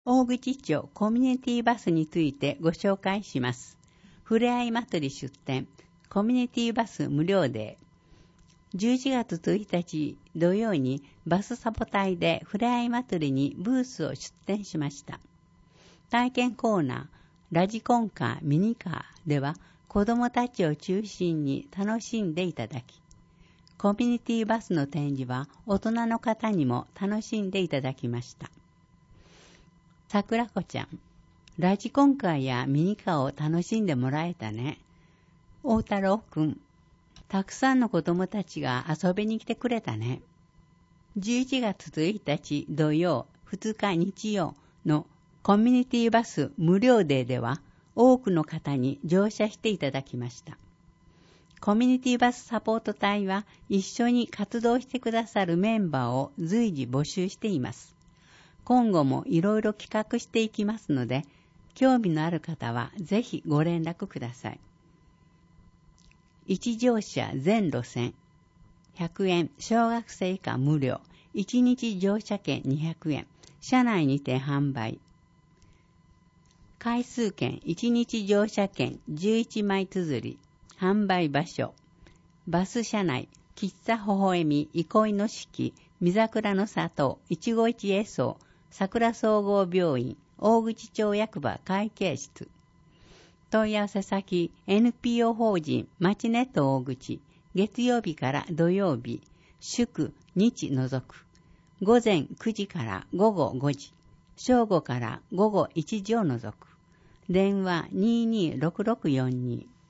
大口町コミュニティバスについてご紹介します。ふれあい祭り出店、コミュニティバス無料デー。11月1日土曜にバスサポ隊でふれあい祭りにブースを出展しました。体験コーナー、ラジコンカー、ミニカーでは子どもたちを中心に楽しんでいただき、コミュニティバスの展示は大人の方にも楽しんでいただきました。桜子ちゃん、ラジコンカーやミニカーを楽しんでもらえたね。大太郎くん、たくさんの子供たちが遊びに来てくれたね。11月1日土曜、2日日曜のコミュニティバス無料デーでは多くの方に乗車していただきました。コミュニティバスサポート隊は一緒に活動してくださるメンバーを随時募集しています。今後もいろいろ企画していきますので、興味のある方はぜひご連絡ください。1乗車全路線100円、小学生以下無料、1日乗車券200円、車内にて販売。回数券1日乗車券11枚綴り、販売場所、バス車内、喫茶微笑み、憩いの式、見桜の里、一期一会荘、桜総合病院、大口町役場会計室。問い合わせ先、NPO 法人マチネット大口、月曜日から土曜日、祝日除く。午前9時から午後5時、正午から午後1時を除く。電話226642。